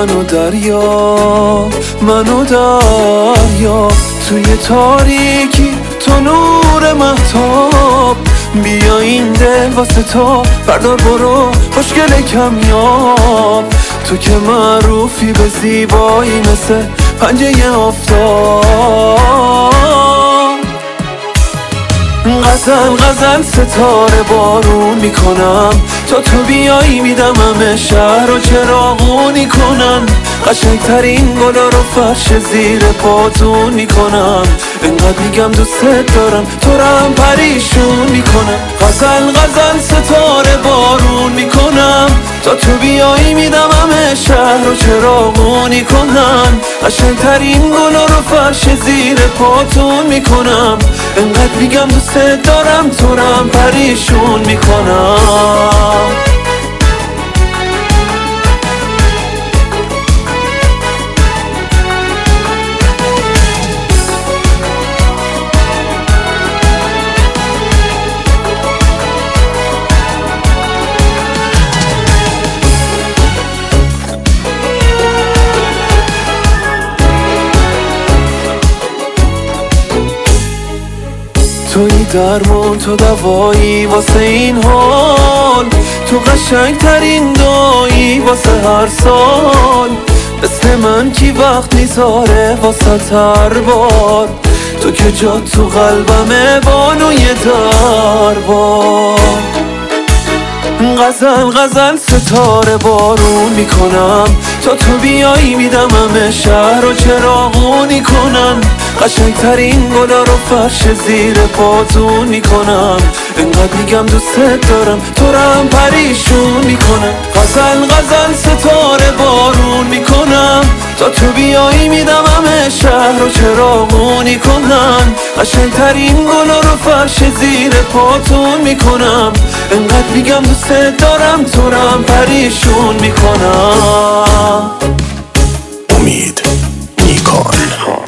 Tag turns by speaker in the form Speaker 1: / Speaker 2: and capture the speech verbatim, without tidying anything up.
Speaker 1: منو دریا، منو دریا، توی تاریکی تو نور مهتاب. بیا این دل واسه تو بردار برو خوشگل کمیاب. تو که معروفی به زیبایی مثل پنجه آفتاب. غزل غزل ستاره بارون میکنم، تا تو بیایی میدم همه شهر رو چراغونی کنن. قشنگترین گلا رو فرش زیر پاتون میکنم. انقدر میگم دوست دارم تو رو هم پریشون میکنم. غزل غزل ستاره بارون میکنم، تا تو بیایی میدم همه شهر رو چراغونی کنن. قشنگترین گلا رو فرش زیر پاتون میکنم. انقدر میگم دوست دارم تو رو هم پریشون میکنم. توی درمان تو دوایی واسه این حال، تو قشنگترین دایی واسه هر سال. مثل من کی وقت میذاره واسه هر بار، تو که جا تو قلبمه بانوی دربار. غزل غزل ستاره بارون میکنم، تا تو بیایی میدم همه شهر رو چراغونی کنن. قشنگترین گلا رو فرش زیر پاتون میکنم. انقدر میگم دوست دارم تو رو هم پریشون میکنم. غزل غزل ستاره بارون میکنم، تا تو بیایی میدم همه شهر رو چراغونی کنن. قشنگترین گلا رو فرش زیر پاتون میکنم. انقدر میگم دوست دارم تو رو هم پریشون میکنم.
Speaker 2: امید نیکان.